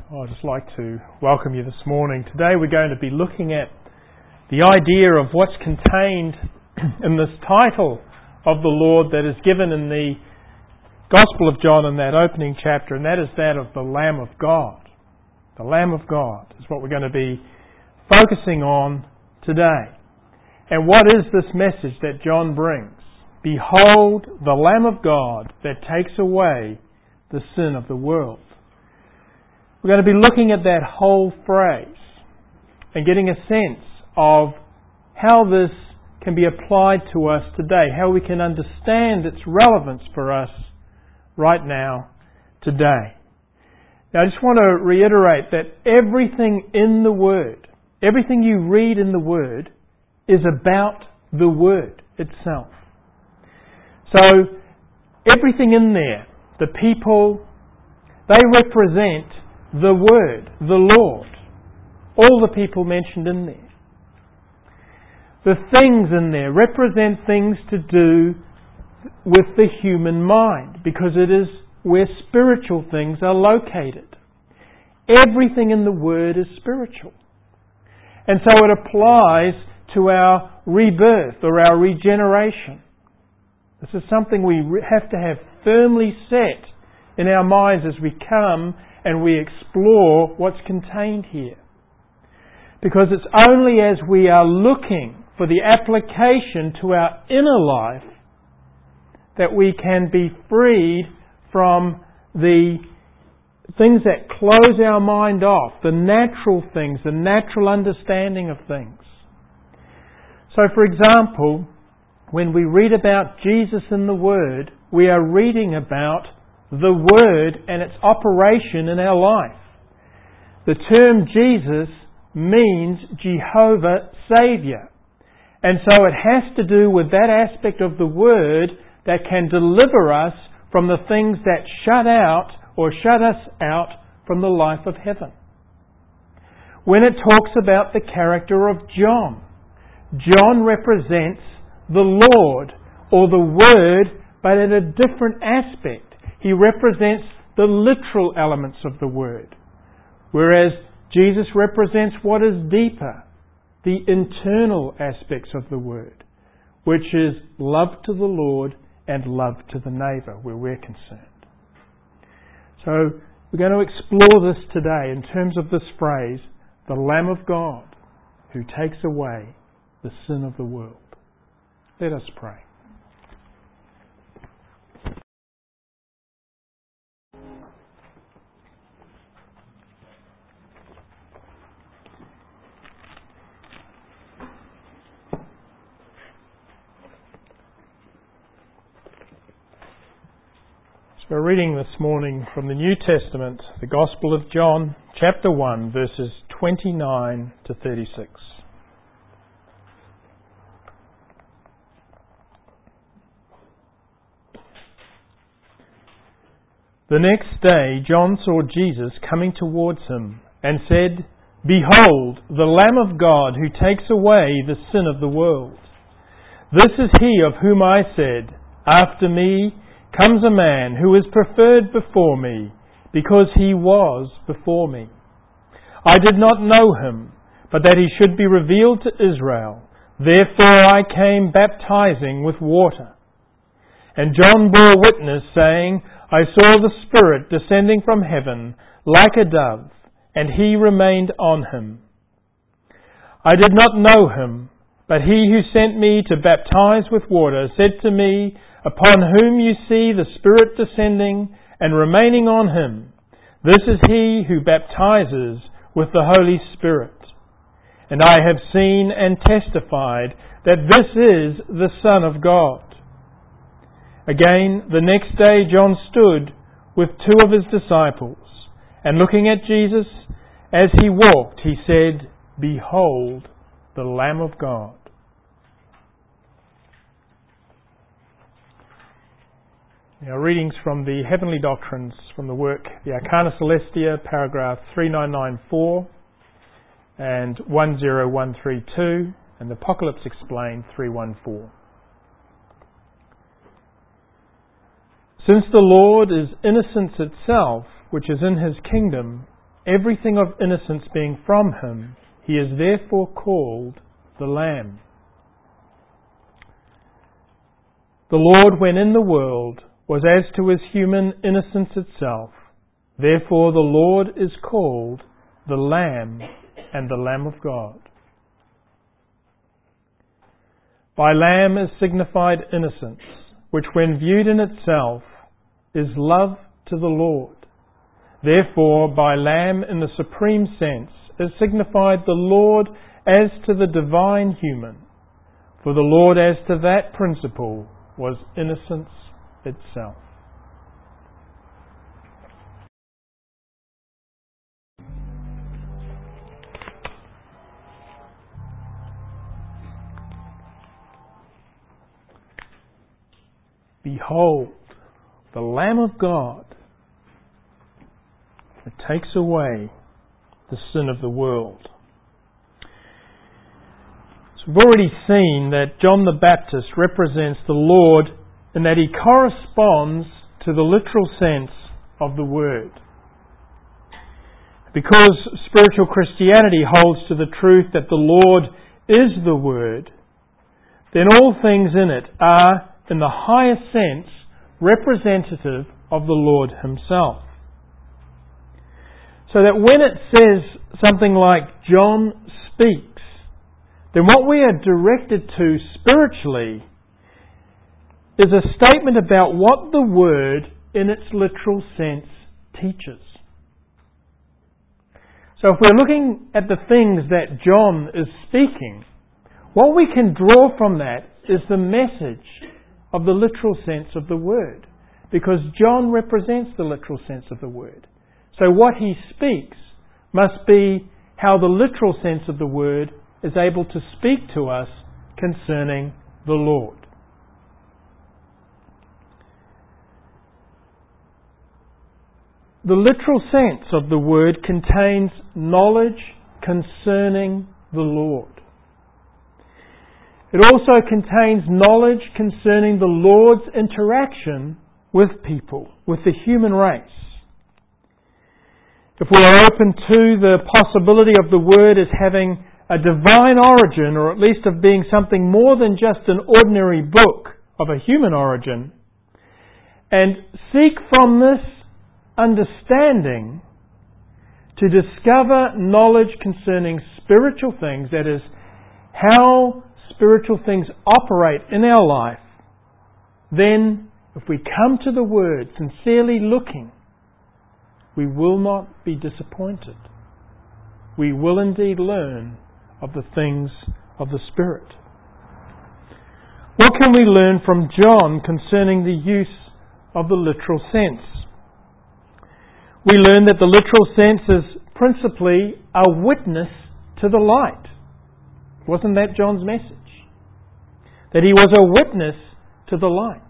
I'd just like to welcome you this morning. Today we're going to be looking at the idea of what's contained in this title of the Lord that is given in the Gospel of John in that opening chapter, and that is that of the Lamb of God. The Lamb of God is what we're going to be focusing on today. And what is this message that John brings? Behold, the Lamb of God that takes away the sin of the world. We're going to be looking at that whole phrase and getting a sense of how this can be applied to us today, how we can understand its relevance for us right now, today. Now I just want to reiterate that everything in the Word, everything you read in the Word is about the Word itself. So everything in there, the people, they represent the Word, the Lord. All the people mentioned in there. The things in there represent things to do with the human mind, because it is where spiritual things are located. Everything in the Word is spiritual. And so it applies to our rebirth or our regeneration. This is something we have to have firmly set in our minds as we come and we explore what's contained here. Because it's only as we are looking for the application to our inner life that we can be freed from the things that close our mind off, the natural things, the natural understanding of things. So for example, when we read about Jesus in the Word, we are reading about the Word and its operation in our life. The term Jesus means Jehovah Saviour. And so it has to do with that aspect of the Word that can deliver us from the things that shut us out from the life of heaven. When it talks about the character of John, John represents the Lord or the Word, but in a different aspect. He represents the literal elements of the Word, whereas Jesus represents what is deeper, the internal aspects of the Word, which is love to the Lord and love to the neighbour, where we're concerned. So we're going to explore this today in terms of this phrase, the Lamb of God who takes away the sin of the world. Let us pray. We're reading this morning from the New Testament, the Gospel of John, chapter 1, verses 29 to 36. The next day John saw Jesus coming towards him and said, Behold, the Lamb of God who takes away the sin of the world. This is he of whom I said, After me comes a man who is preferred before me, because he was before me. I did not know him, but that he should be revealed to Israel. Therefore I came baptizing with water. And John bore witness, saying, I saw the Spirit descending from heaven like a dove, and he remained on him. I did not know him, but he who sent me to baptize with water said to me, Upon whom you see the Spirit descending and remaining on him, this is he who baptizes with the Holy Spirit. And I have seen and testified that this is the Son of God. Again, the next day John stood with two of his disciples, and looking at Jesus as he walked, he said, Behold, the Lamb of God. Now, readings from the Heavenly Doctrines from the work The Arcana Celestia, paragraph 3994 and 10132, and the Apocalypse Explained 314. Since the Lord is innocence itself, which is in his kingdom, everything of innocence being from him, he is therefore called the Lamb. The Lord, when in the world, was as to his human innocence itself. Therefore the Lord is called the Lamb and the Lamb of God. By Lamb is signified innocence, which when viewed in itself is love to the Lord. Therefore, by Lamb in the supreme sense is signified the Lord as to the divine human, for the Lord as to that principle was innocence itself. Behold, the Lamb of God that takes away the sin of the world. So we've already seen that John the Baptist represents the Lord in that he corresponds to the literal sense of the word. Because spiritual Christianity holds to the truth that the Lord is the Word, then all things in it are, in the highest sense, representative of the Lord Himself. So that when it says something like John speaks, then what we are directed to spiritually is a statement about what the Word in its literal sense teaches. So if we're looking at the things that John is speaking, what we can draw from that is the message of the literal sense of the Word, because John represents the literal sense of the Word. So what he speaks must be how the literal sense of the Word is able to speak to us concerning the Lord. The literal sense of the word contains knowledge concerning the Lord. It also contains knowledge concerning the Lord's interaction with people, with the human race. If we are open to the possibility of the Word as having a divine origin, or at least of being something more than just an ordinary book of a human origin, and seek from this understanding to discover knowledge concerning spiritual things, that is, how spiritual things operate in our life, then if we come to the Word sincerely looking, we will not be disappointed. We will indeed learn of the things of the Spirit. What can we learn from John concerning the use of the literal sense? We learn that the literal sense is principally a witness to the light. Wasn't that John's message? That he was a witness to the light.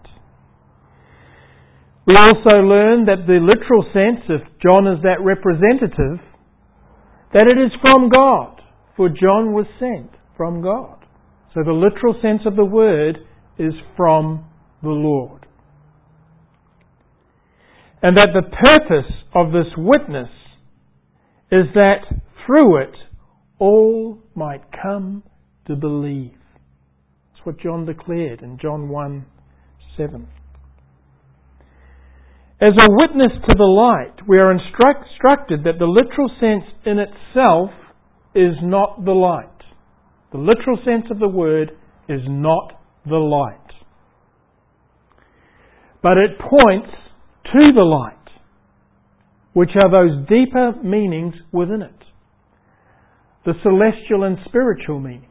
We also learn that the literal sense, if John is that representative, that it is from God, for John was sent from God. So the literal sense of the word is from the Lord. And that the purpose of this witness is that through it all might come to believe. That's what John declared in John 1:7. As a witness to the light, we are instructed that the literal sense in itself is not the light. The literal sense of the word is not the light. But it points to the light, which are those deeper meanings within it. The celestial and spiritual meanings,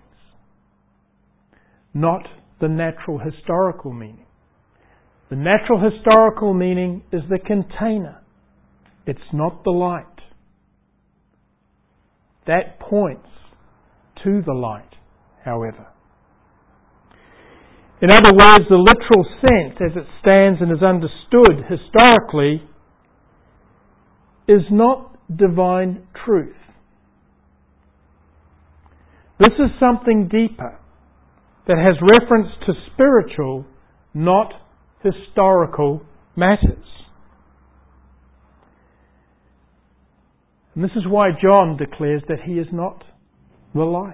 not the natural historical meaning. The natural historical meaning is the container. It's not the light. That points to the light, however. In other words, the literal sense as it stands and is understood historically is not divine truth. This is something deeper that has reference to spiritual, not historical matters. And this is why John declares that he is not the light.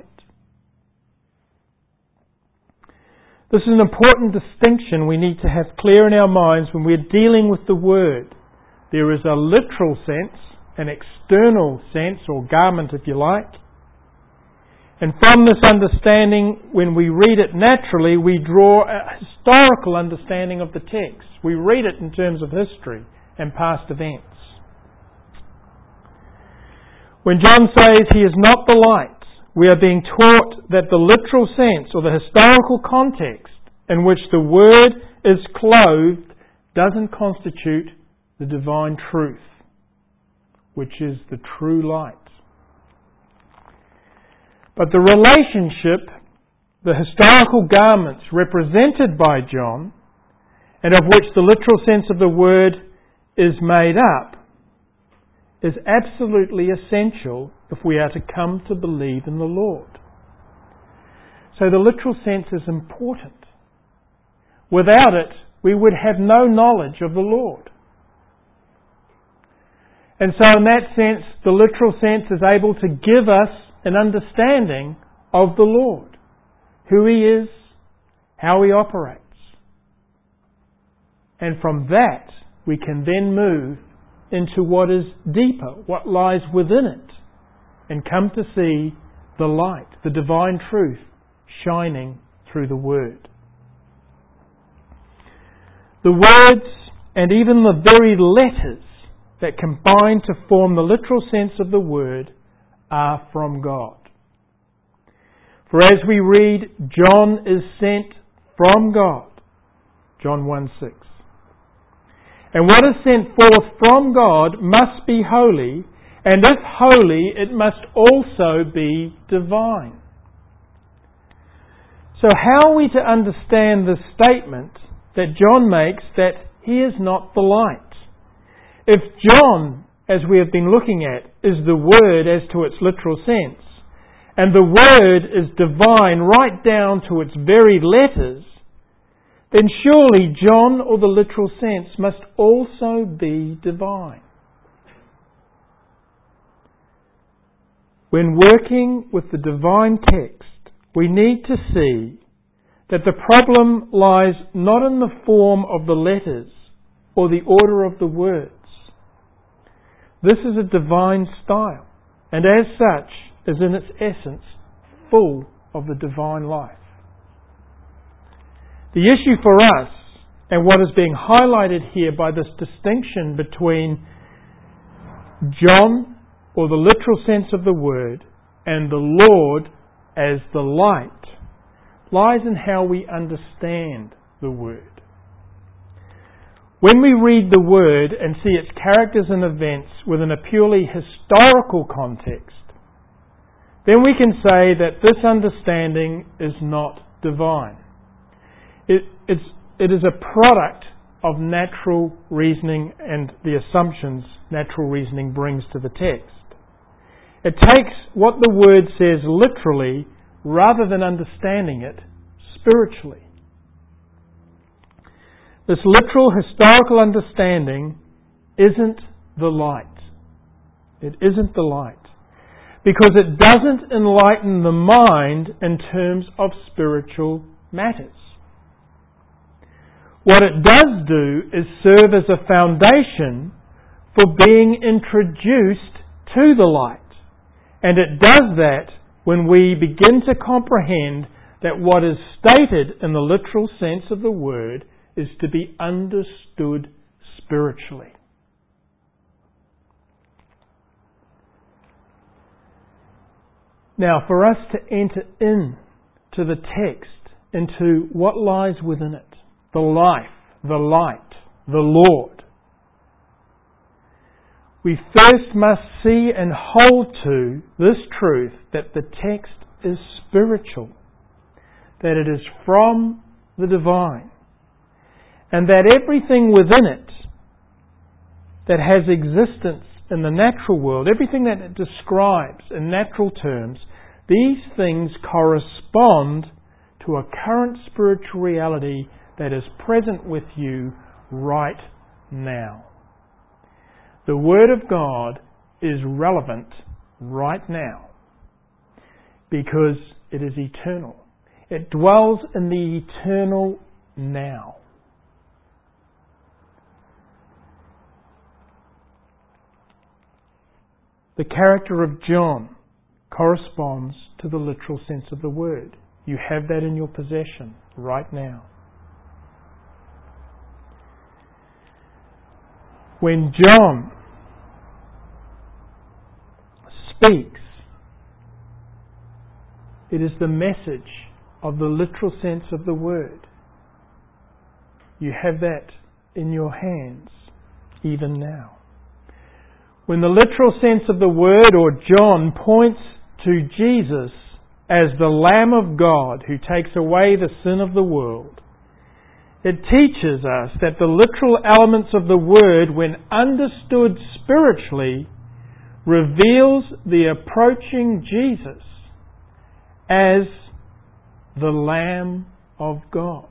This is an important distinction we need to have clear in our minds when we're dealing with the Word. There is a literal sense, an external sense, or garment if you like. And from this understanding, when we read it naturally, we draw a historical understanding of the text. We read it in terms of history and past events. When John says he is not the light, we are being taught that the literal sense or the historical context in which the Word is clothed doesn't constitute the divine truth, which is the true light. But the relationship, the historical garments represented by John, and of which the literal sense of the word is made up, is absolutely essential if we are to come to believe in the Lord. So the literal sense is important. Without it, we would have no knowledge of the Lord. And so in that sense, the literal sense is able to give us an understanding of the Lord, who He is, how He operates. And from that, we can then move into what is deeper, what lies within it, and come to see the light, the divine truth, shining through the Word. The words and even the very letters that combine to form the literal sense of the Word are from God. For as we read, John is sent from God. John 1:6. And what is sent forth from God must be holy, and if holy, it must also be divine. So how are we to understand the statement that John makes that he is not the light? If John, as we have been looking at, is the Word as to its literal sense, and the Word is divine right down to its very letters, then surely John, or the literal sense, must also be divine. When working with the divine text, we need to see that the problem lies not in the form of the letters or the order of the words. This is a divine style, and as such is in its essence full of the divine life. The issue for us, and what is being highlighted here by this distinction between John, or the literal sense of the word, and the Lord as the light, lies in how we understand the Word. When we read the Word and see its characters and events within a purely historical context, then we can say that this understanding is not divine. It is a product of natural reasoning and the assumptions natural reasoning brings to the text. It takes what the Word says literally rather than understanding it spiritually. This literal historical understanding isn't the light. It isn't the light. Because it doesn't enlighten the mind in terms of spiritual matters. What it does do is serve as a foundation for being introduced to the light. And it does that when we begin to comprehend that what is stated in the literal sense of the word is to be understood spiritually. Now, for us to enter into the text, into what lies within it, the life, the light, the Lord, we first must see and hold to this truth that the text is spiritual, that it is from the divine, and that everything within it that has existence in the natural world, everything that it describes in natural terms, these things correspond to a current spiritual reality that is present with you right now. The Word of God is relevant right now because it is eternal. It dwells in the eternal now. The character of John corresponds to the literal sense of the word. You have that in your possession right now. When John speaks, it is the message of the literal sense of the word. You have that in your hands even now. When the literal sense of the word, or John, points to Jesus as the Lamb of God who takes away the sin of the world, it teaches us that the literal elements of the word, when understood spiritually, reveals the approaching Jesus as the Lamb of God.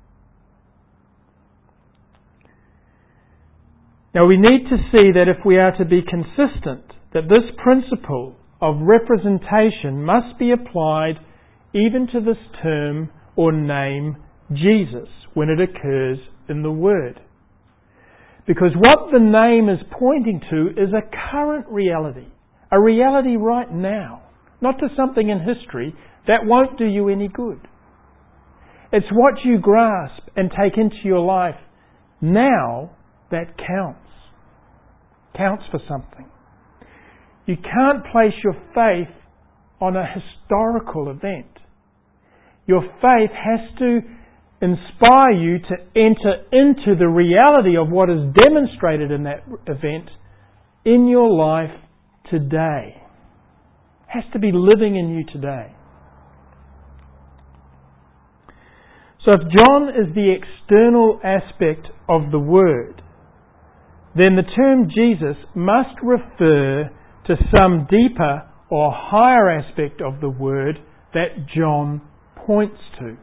Now we need to see that if we are to be consistent, that this principle of representation must be applied even to this term or name Jesus when it occurs in the Word. Because what the name is pointing to is a current reality, a reality right now, not to something in history that won't do you any good. It's what you grasp and take into your life now that counts for something. You can't place your faith on a historical event. Your faith has to inspire you to enter into the reality of what is demonstrated in that event in your life today. It has to be living in you today. So if John is the external aspect of the Word, then the term Jesus must refer to some deeper or higher aspect of the Word that John points to.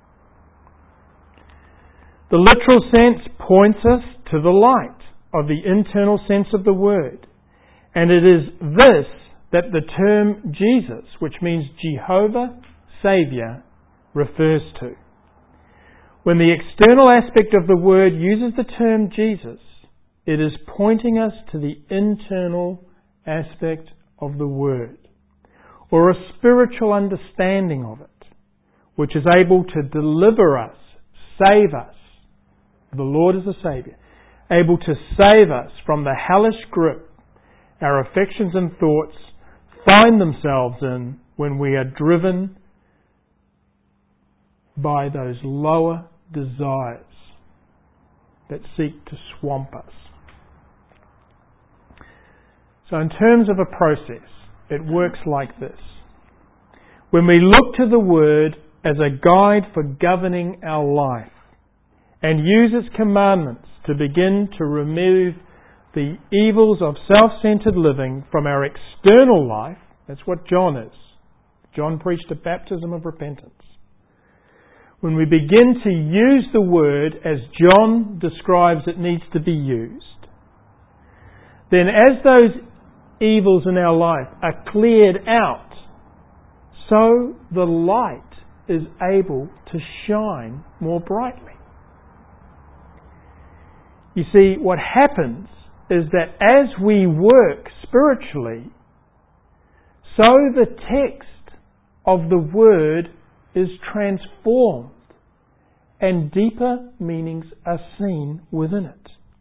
The literal sense points us to the light of the internal sense of the Word. And it is this that the term Jesus, which means Jehovah Saviour, refers to. When the external aspect of the Word uses the term Jesus, it is pointing us to the internal aspect of the Word, or a spiritual understanding of it, which is able to deliver us, save us. The Lord is a Saviour, able to save us from the hellish grip our affections and thoughts find themselves in when we are driven by those lower desires that seek to swamp us. So in terms of a process, it works like this. When we look to the Word as a guide for governing our life and use its commandments to begin to remove the evils of self-centered living from our external life, that's what John is. John preached a baptism of repentance. When we begin to use the Word as John describes it needs to be used, then as those evils in our life are cleared out, so the light is able to shine more brightly. You see, what happens is that as we work spiritually, so the text of the Word is transformed and deeper meanings are seen within it.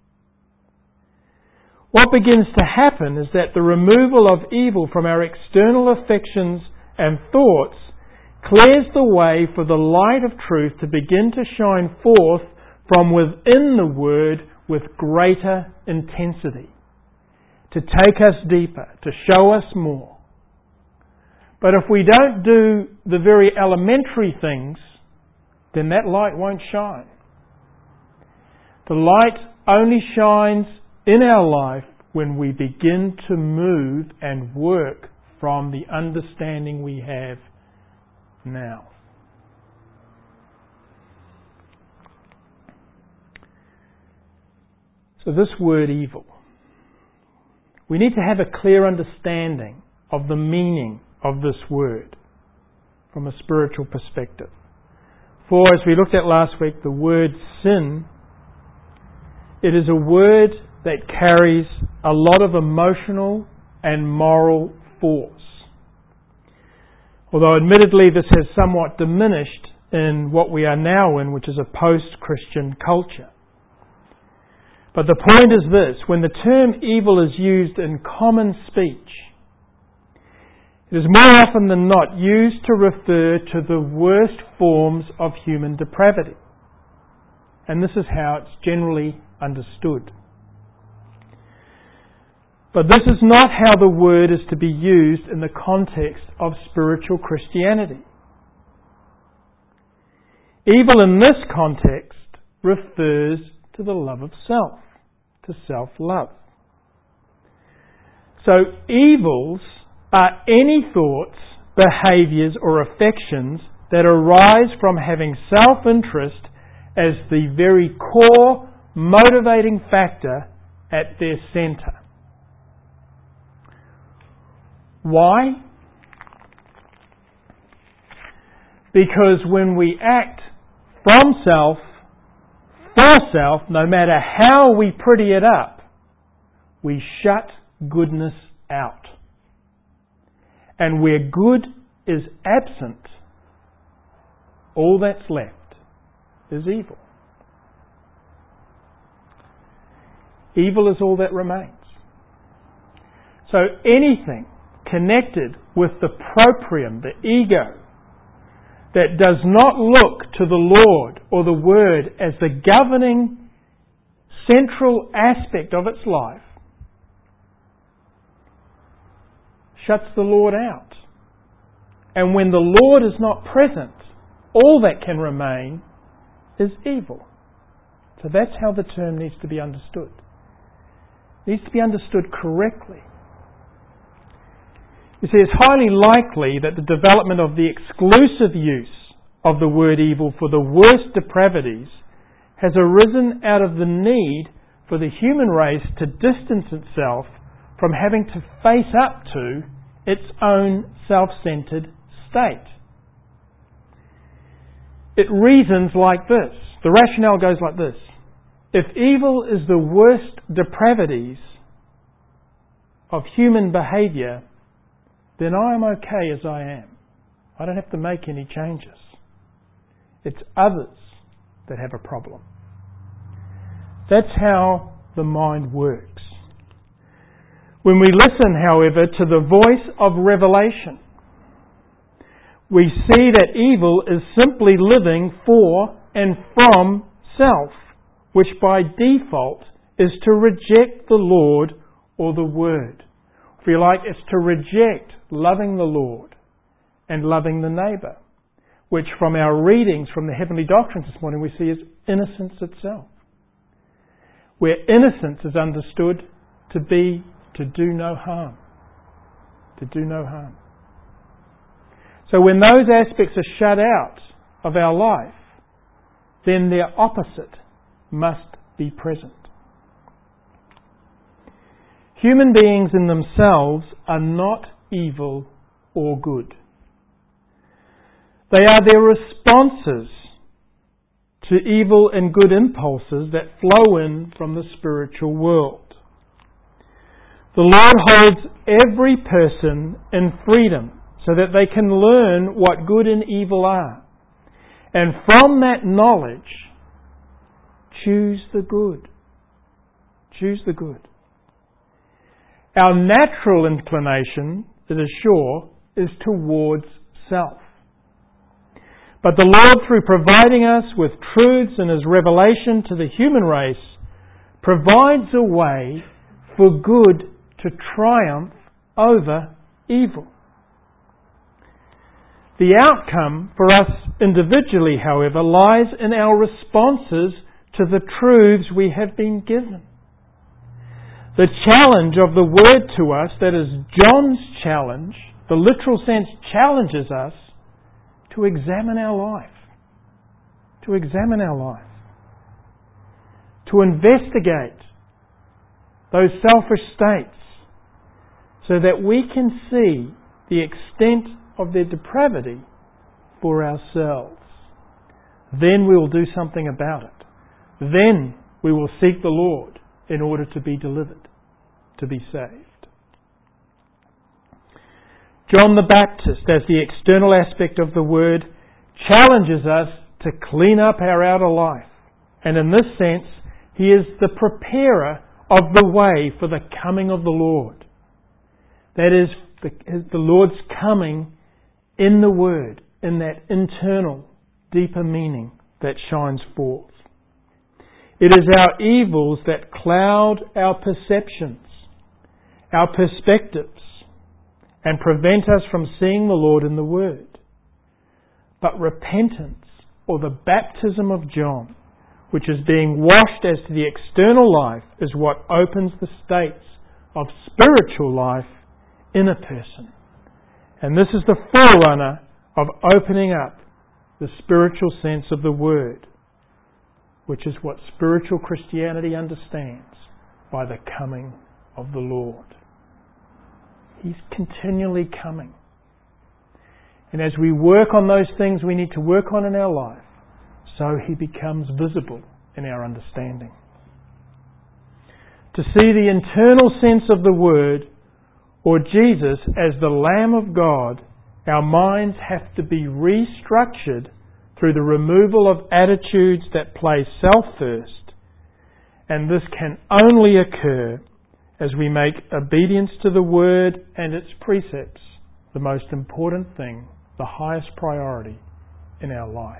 What begins to happen is that the removal of evil from our external affections and thoughts clears the way for the light of truth to begin to shine forth from within the Word with greater intensity, to take us deeper, to show us more. But if we don't do the very elementary things, then that light won't shine. The light only shines in our life when we begin to move and work from the understanding we have now. So this word evil, we need to have a clear understanding of the meaning of this word from a spiritual perspective. For, as we looked at last week, the word sin, it is a word that carries a lot of emotional and moral force. Although admittedly this has somewhat diminished in what we are now in, which is a post-Christian culture. But the point is this: when the term evil is used in common speech, it is more often than not used to refer to the worst forms of human depravity. And this is how it's generally understood. But this is not how the word is to be used in the context of spiritual Christianity. Evil in this context refers to the love of self, to self-love. So evils are any thoughts, behaviours or affections that arise from having self-interest as the very core motivating factor at their centre. Why? Because when we act from self, for self, no matter how we pretty it up, we shut goodness out. And where good is absent, all that's left is evil. Evil is all that remains. So anything connected with the proprium, the ego, that does not look to the Lord or the Word as the governing central aspect of its life, shuts the Lord out. And when the Lord is not present, all that can remain is evil. So that's how the term needs to be understood. It needs to be understood correctly. You see, it's highly likely that the development of the exclusive use of the word evil for the worst depravities has arisen out of the need for the human race to distance itself from having to face up to its own self-centred state. It reasons like this. The rationale goes like this. If evil is the worst depravities of human behaviour, then I am okay as I am. I don't have to make any changes. It's others that have a problem. That's how the mind works. When we listen, however, to the voice of revelation, we see that evil is simply living for and from self, which by default is to reject the Lord or the Word. If you like, it's to reject loving the Lord and loving the neighbour, which from our readings from the heavenly doctrines this morning we see as innocence itself. Where innocence is understood to be to do no harm. To do no harm. So when those aspects are shut out of our life, then their opposite must be present. Human beings in themselves are not evil or good. They are their responses to evil and good impulses that flow in from the spiritual world. The Lord holds every person in freedom so that they can learn what good and evil are. And from that knowledge, choose the good. Choose the good. Our natural inclination, it is sure, is towards self. But the Lord, through providing us with truths in His revelation to the human race, provides a way for good to triumph over evil. The outcome for us individually, however, lies in our responses to the truths we have been given. The challenge of the Word to us, that is John's challenge, the literal sense challenges us to examine our life. To examine our life. To investigate those selfish states so that we can see the extent of their depravity for ourselves. Then we will do something about it. Then we will seek the Lord in order to be delivered, to be saved. John the Baptist, as the external aspect of the Word, challenges us to clean up our outer life. And in this sense, he is the preparer of the way for the coming of the Lord. That is, the Lord's coming in the Word, in that internal, deeper meaning that shines forth. It is our evils that cloud our perceptions, our perspectives, and prevent us from seeing the Lord in the Word. But repentance, or the baptism of John, which is being washed as to the external life, is what opens the states of spiritual life in a person. And this is the forerunner of opening up the spiritual sense of the Word, which is what spiritual Christianity understands by the coming of the Lord. He's continually coming. And as we work on those things we need to work on in our life, so He becomes visible in our understanding. To see the internal sense of the Word, or Jesus as the Lamb of God, our minds have to be restructured through the removal of attitudes that place self first. And this can only occur as we make obedience to the Word and its precepts the most important thing, the highest priority in our life.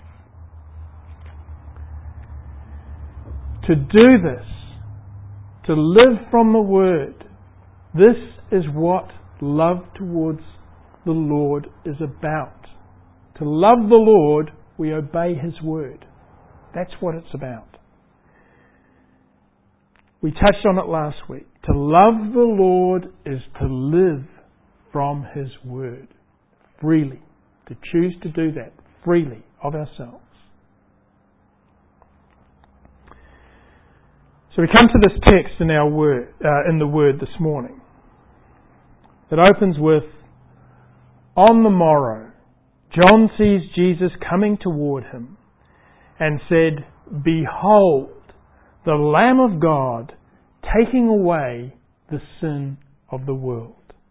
To do this, to live from the Word, this is what love towards the Lord is about. To love the Lord, we obey His Word. That's what it's about. We touched on it last week. To love the Lord is to live from His Word freely. To choose to do that freely of ourselves. So we come to this text in our word, in the Word this morning. It opens with, on the morrow, John sees Jesus coming toward him and said, "Behold, the Lamb of God taking away the sin of the world."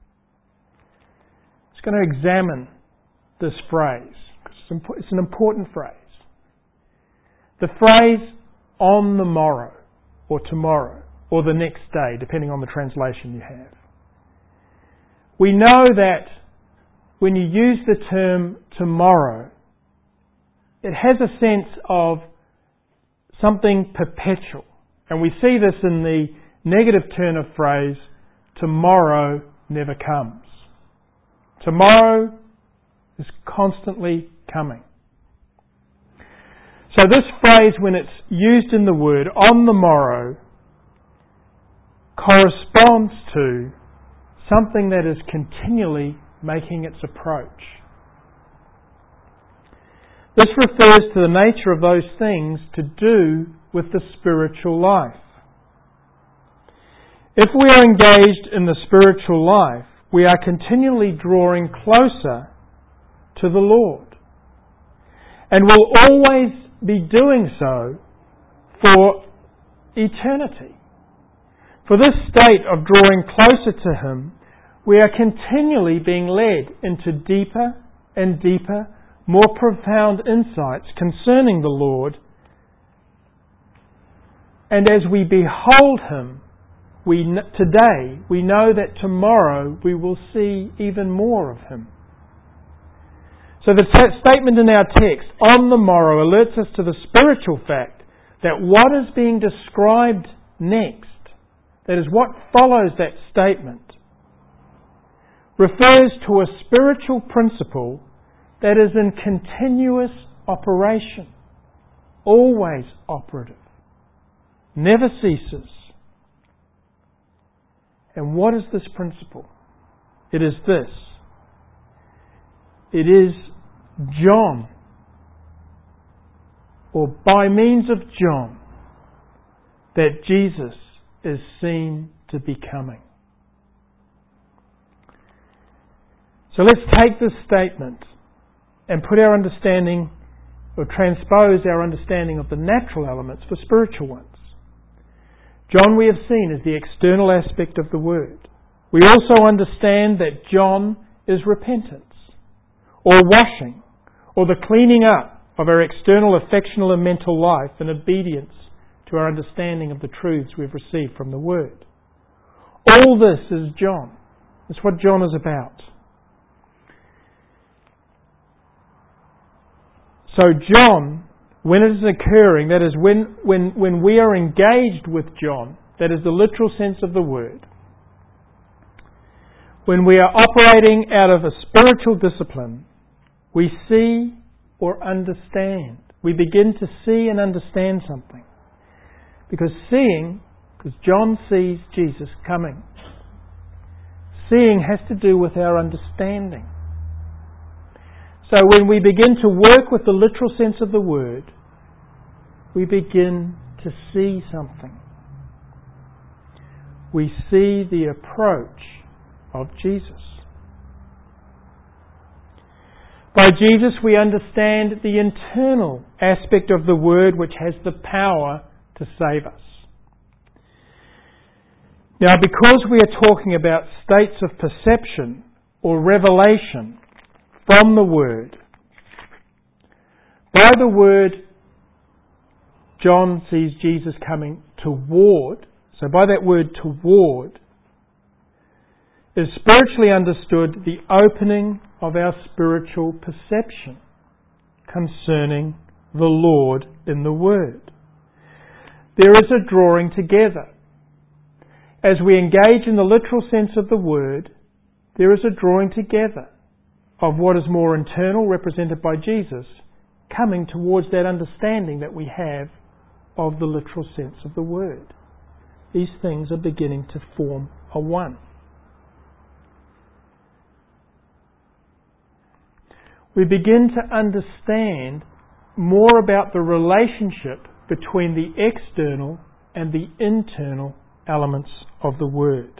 It's going to examine this phrase. It's an important phrase. The phrase, on the morrow, or tomorrow, or the next day, depending on the translation you have. We know that when you use the term tomorrow, it has a sense of something perpetual. And we see this in the negative turn of phrase, tomorrow never comes. Tomorrow is constantly coming. So this phrase, when it's used in the Word, on the morrow, corresponds to something that is continually making its approach. This refers to the nature of those things to do with the spiritual life. If we are engaged in the spiritual life, we are continually drawing closer to the Lord, and will always be doing so for eternity. For this state of drawing closer to Him, we are continually being led into deeper and deeper, more profound insights concerning the Lord. And as we behold Him, today we know that tomorrow we will see even more of Him. So the statement in our text, on the morrow, alerts us to the spiritual fact that what is being described next, that is what follows that statement, refers to a spiritual principle that is in continuous operation, always operative, never ceases. And what is this principle? It is this. It is John, or by means of John, that Jesus is seen to be coming. So let's take this statement and put our understanding, or transpose our understanding of the natural elements for spiritual ones. John, we have seen, is the external aspect of the Word. We also understand that John is repentance, or washing, or the cleaning up of our external affectional and mental life in obedience to our understanding of the truths we've received from the Word. All this is John. That's what John is about. So John, when it is occurring, that is when we are engaged with John, that is the literal sense of the word, when we are operating out of a spiritual discipline, we see or understand. We begin to see and understand something. Because John sees Jesus coming. Seeing has to do with our understanding. So when we begin to work with the literal sense of the word, we begin to see something. We see the approach of Jesus. By Jesus we understand the internal aspect of the word which has the power to save us. Now, because we are talking about states of perception or revelation from the Word, by the Word, John sees Jesus coming toward. So by that word toward, is spiritually understood the opening of our spiritual perception concerning the Lord in the Word. There is a drawing together. As we engage in the literal sense of the word, there is a drawing together of what is more internal, represented by Jesus, coming towards that understanding that we have of the literal sense of the word. These things are beginning to form a one. We begin to understand more about the relationship between the external and the internal elements of the Word.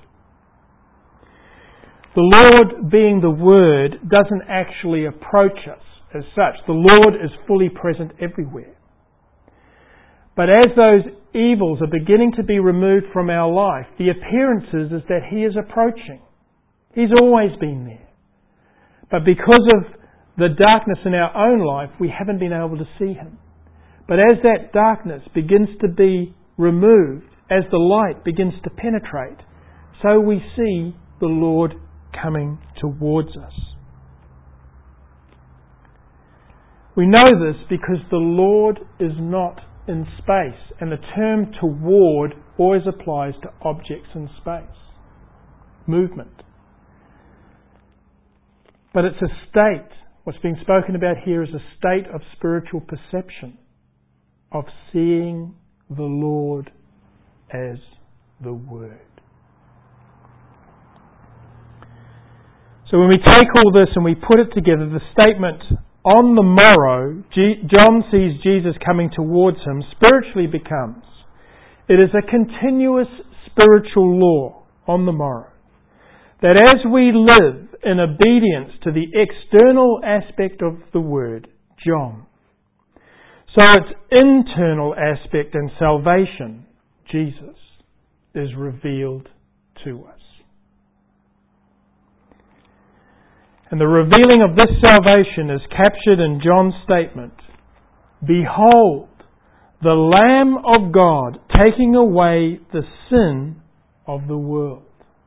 The Lord, being the Word, doesn't actually approach us as such. The Lord is fully present everywhere. But as those evils are beginning to be removed from our life, the appearance is that He is approaching. He's always been there. But because of the darkness in our own life, we haven't been able to see Him. But as that darkness begins to be removed, as the light begins to penetrate, so we see the Lord coming towards us. We know this because the Lord is not in space, and the term toward always applies to objects in space. Movement. But it's a state. What's being spoken about here is a state of spiritual perception, of seeing the Lord as the Word. So when we take all this and we put it together, the statement, on the morrow, John sees Jesus coming towards him, spiritually becomes, it is a continuous spiritual law on the morrow, that as we live in obedience to the external aspect of the Word, John, so its internal aspect and salvation, Jesus, is revealed to us. And the revealing of this salvation is captured in John's statement, behold, the Lamb of God taking away the sin of the world.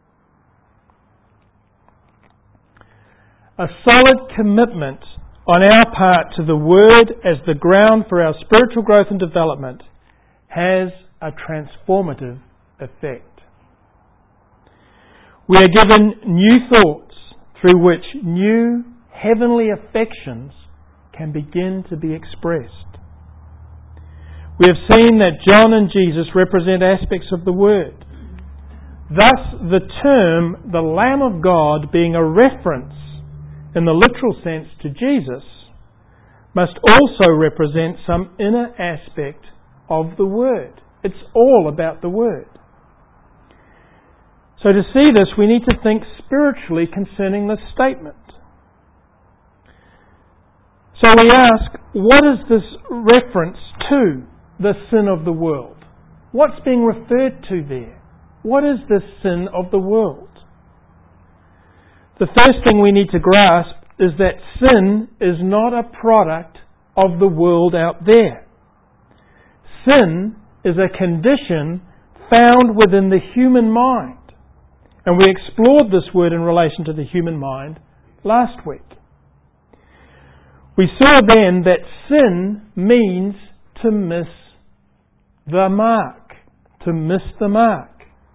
A solid commitment on our part to the Word as the ground for our spiritual growth and development has a transformative effect. We are given new thoughts through which new heavenly affections can begin to be expressed. We have seen that John and Jesus represent aspects of the Word. Thus, the term, the Lamb of God, being a reference in the literal sense to Jesus, must also represent some inner aspect of the Word. It's all about the Word. So to see this, we need to think spiritually concerning this statement. So we ask, what is this reference to, the sin of the world? What's being referred to there? What is this sin of the world? The first thing we need to grasp is that sin is not a product of the world out there. Sin is a condition found within the human mind. And we explored this word in relation to the human mind last week. We saw then that sin means to miss the mark. To miss the mark.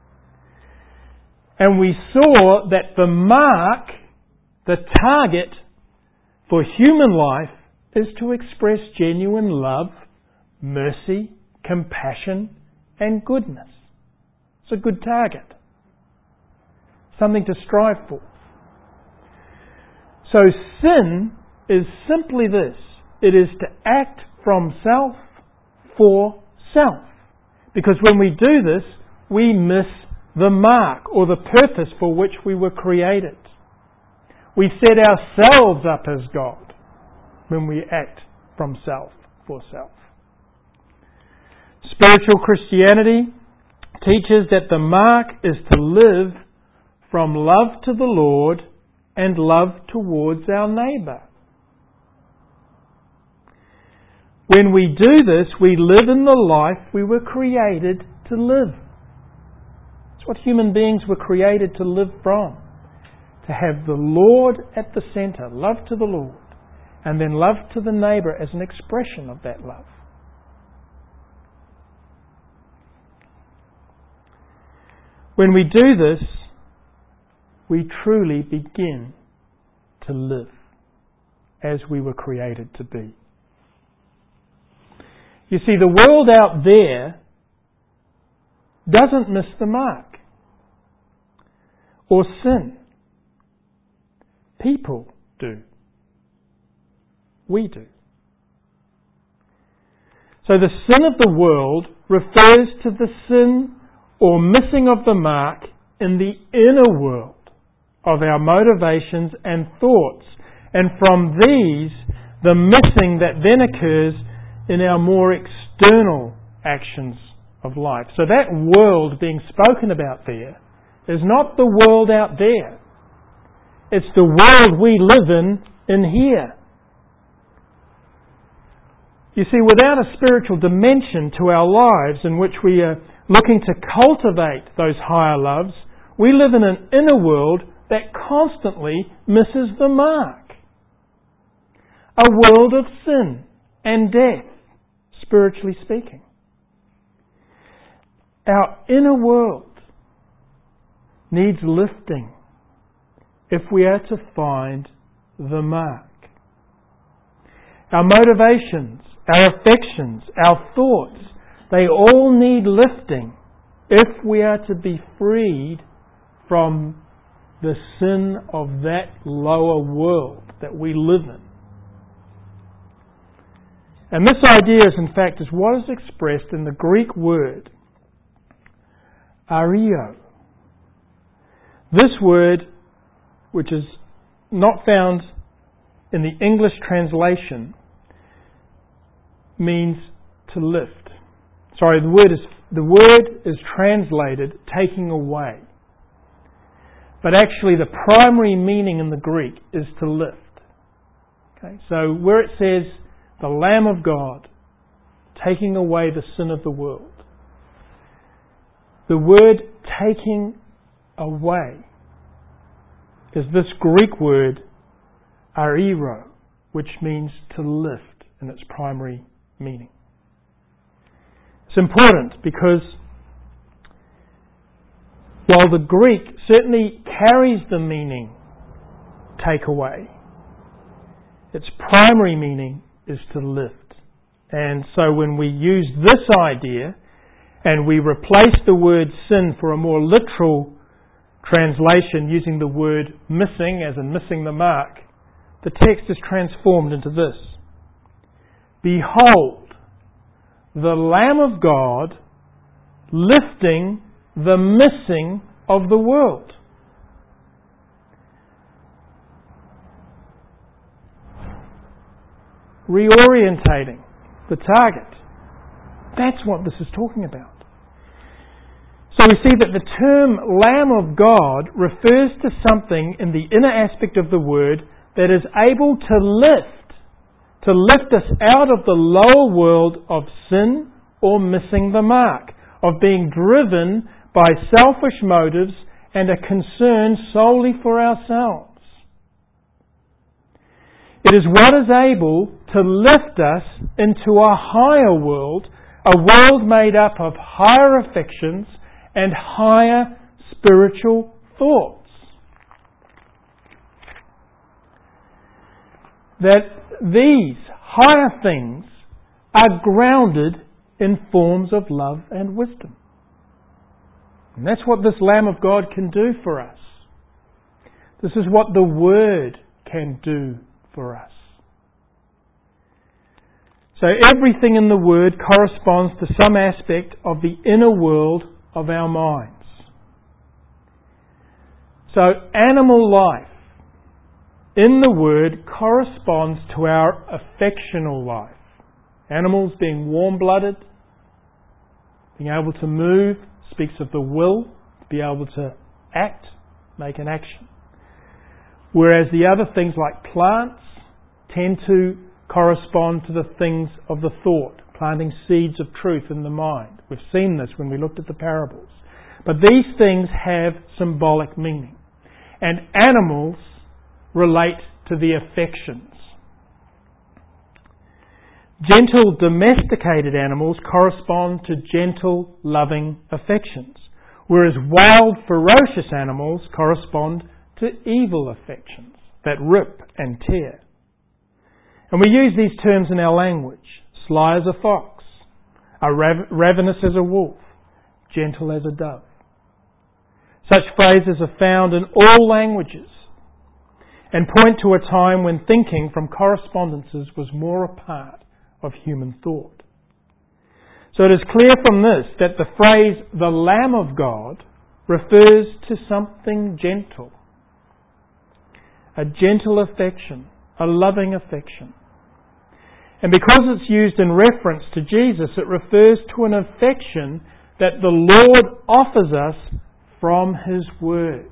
And we saw that the mark, the target for human life, is to express genuine love, mercy, compassion, and goodness. It's a good target. Something to strive for. So sin is simply this. It is to act from self for self. Because when we do this, we miss the mark or the purpose for which we were created. We set ourselves up as God when we act from self for self. Spiritual Christianity teaches that the mark is to live from love to the Lord and love towards our neighbour. When we do this, we live in the life we were created to live. It's what human beings were created to live from. To have the Lord at the centre, love to the Lord, and then love to the neighbour as an expression of that love. When we do this, we truly begin to live as we were created to be. You see, the world out there doesn't miss the mark or sin. People do. We do. So the sin of the world refers to the sin or missing of the mark in the inner world of our motivations and thoughts. And from these, the missing that then occurs in our more external actions of life. So that world being spoken about there is not the world out there. It's the world we live in here. You see, without a spiritual dimension to our lives in which we are looking to cultivate those higher loves, we live in an inner world that constantly misses the mark. A world of sin and death, spiritually speaking. Our inner world needs lifting if we are to find the mark. Our motivations, our affections, our thoughts, they all need lifting if we are to be freed from the sin of that lower world that we live in. And this idea is, in fact, is what is expressed in the Greek word ario. This word, which is not found in the English translation, means to lift. Sorry, the word is translated taking away. But actually the primary meaning in the Greek is to lift. Okay? So where it says the Lamb of God taking away the sin of the world, the word taking away is this Greek word ariro, which means to lift in its primary meaning. It's important because while the Greek certainly carries the meaning take away, its primary meaning is to lift. And so when we use this idea and we replace the word sin for a more literal translation using the word missing, as in missing the mark, the text is transformed into this. Behold, the Lamb of God lifting the missing of the world. reorientating the target. That's what this is talking about. So we see that the term Lamb of God refers to something in the inner aspect of the word that is able to lift us out of the lower world of sin or missing the mark, of being driven by selfish motives and a concern solely for ourselves. It is what is able to lift us into a higher world, a world made up of higher affections and higher spiritual thoughts. That these higher things are grounded in forms of love and wisdom. And that's what this Lamb of God can do for us. This is what the Word can do for us. So everything in the Word corresponds to some aspect of the inner world of our minds. So animal life in the Word corresponds to our affectional life. Animals being warm-blooded, being able to move, speaks of the will, to be able to act, make an action. Whereas the other things like plants tend to correspond to the things of the thought, planting seeds of truth in the mind. We've seen this when we looked at the parables. But these things have symbolic meaning. And animals relate to the affections. Gentle, domesticated animals correspond to gentle, loving affections, whereas wild, ferocious animals correspond to evil affections that rip and tear. And we use these terms in our language. Sly as a fox, ravenous as a wolf, gentle as a dove. Such phrases are found in all languages and point to a time when thinking from correspondences was more a part of human thought. So it is clear from this that the phrase, the Lamb of God, refers to something gentle. A gentle affection, a loving affection. And because it's used in reference to Jesus, it refers to an affection that the Lord offers us from His Word.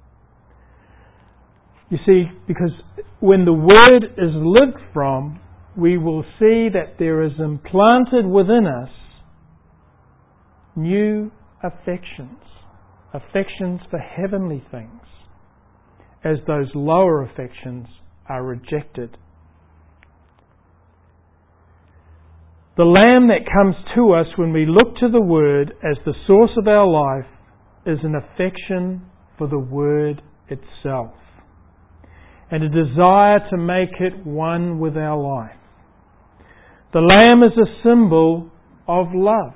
You see, because when the Word is lived from, we will see that there is implanted within us new affections. Affections for heavenly things, as those lower affections are rejected. The Lamb that comes to us when we look to the Word as the source of our life is an affection for the Word itself and a desire to make it one with our life. The Lamb is a symbol of love.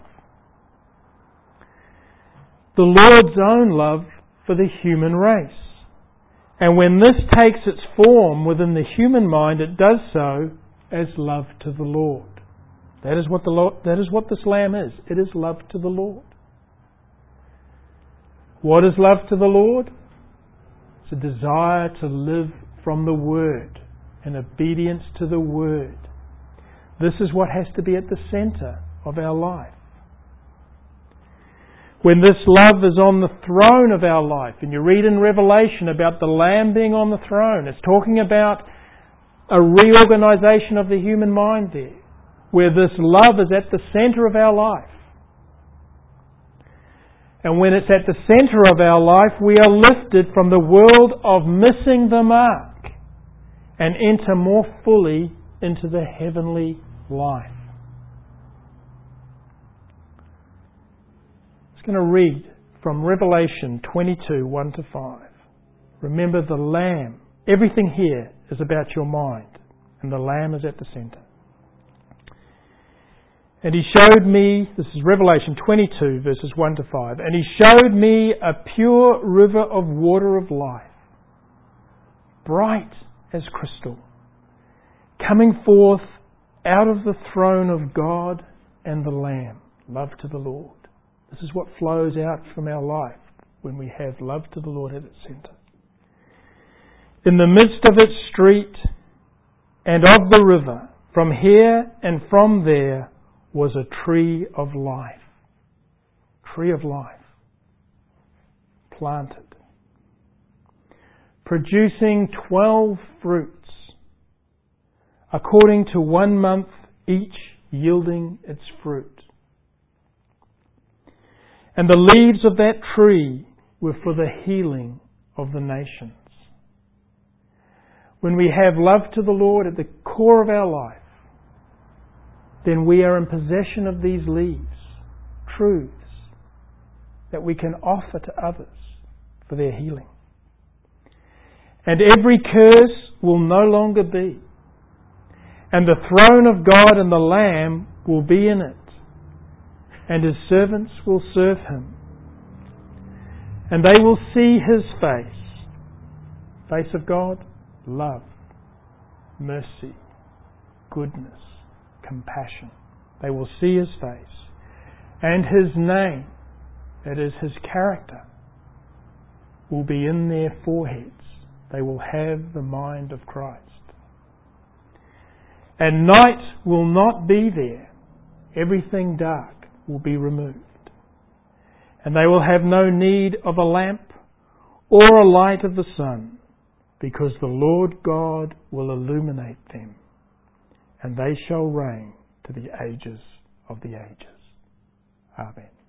The Lord's own love for the human race. And when this takes its form within the human mind, it does so as love to the Lord. That is what this Lamb is. It is love to the Lord. What is love to the Lord? It's a desire to live from the Word and obedience to the Word. This is what has to be at the centre of our life. When this love is on the throne of our life, and you read in Revelation about the Lamb being on the throne, it's talking about a reorganisation of the human mind there, where this love is at the centre of our life. And when it's at the centre of our life, we are lifted from the world of missing the mark and enter more fully into the heavenly life. I'm going to read from Revelation 22, 1 to 5. Remember the Lamb. Everything here is about your mind, and the Lamb is at the centre. And He showed me, this is Revelation 22, verses 1 to 5, and He showed me a pure river of water of life, bright as crystal, coming forth out of the throne of God and the Lamb. Love to the Lord. This is what flows out from our life when we have love to the Lord at its centre. In the midst of its street and of the river From here and from there was a tree of life. Tree of life. Planted. Producing 12 fruits, according to 1 month each yielding its fruit. And the leaves of that tree were for the healing of the nations. When we have love to the Lord at the core of our life, then we are in possession of these leaves, truths that we can offer to others for their healing. And every curse will no longer be. And the throne of God and the Lamb will be in it. And His servants will serve Him. And they will see His face. Face of God, love, mercy, goodness, compassion. They will see His face. And His name, that is His character, will be in their foreheads. They will have the mind of Christ. And night will not be there. Everything dark will be removed. And they will have no need of a lamp or a light of the sun, because the Lord God will illuminate them, and they shall reign to the ages of the ages. Amen.